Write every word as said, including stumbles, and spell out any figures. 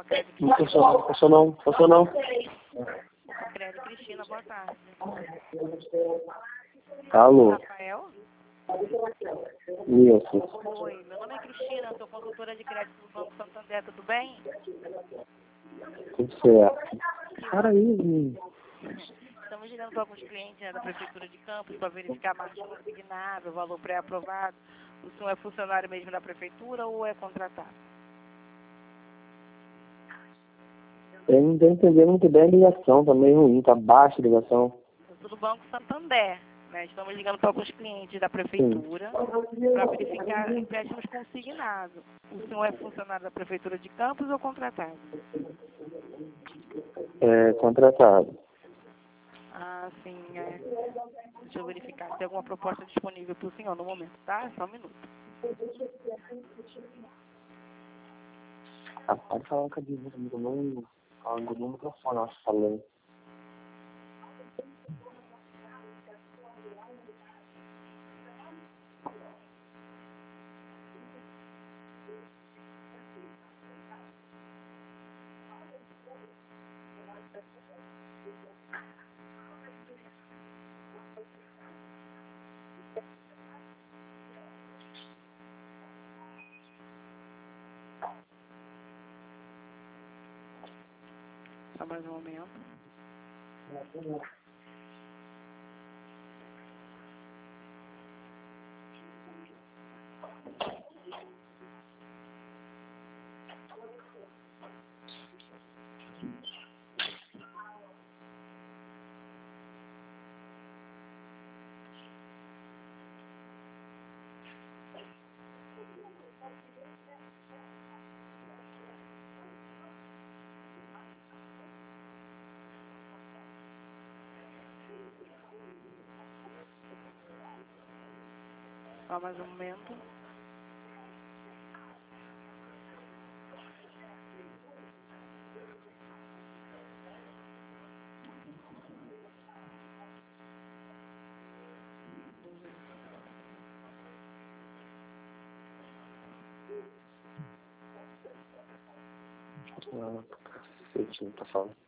a Crede Não Cristina. funcionou, não funcionou, não funcionou. Crede Cristina, boa tarde. Alô, Rafael? isso. Oi, meu nome é Cristina, sou consultora de crédito do Banco Santander, tudo bem? Tudo certo. Cara aí, menino. Estamos ligando para alguns clientes, né, da Prefeitura de Campos para verificar a margem consignável, o valor pré-aprovado. O senhor é funcionário mesmo da Prefeitura ou é contratado? Eu não tô entendendo muito bem a ligação, tá meio ruim, tá baixa a ligação. Eu sou do Banco Santander, né? Estamos ligando para alguns clientes da Prefeitura para verificar empréstimos consignados. O senhor é funcionário da Prefeitura de Campos ou contratado? É, contratado. Ah, sim, é. Deixa eu verificar se tem alguma proposta disponível para o senhor no momento, tá? Só um minuto. Ah, pode falar um cadinho comigo, não falando no microfone, eu acho, falando. Só mais um momento. Só mais um momento. Ah, cacete, não tá falando.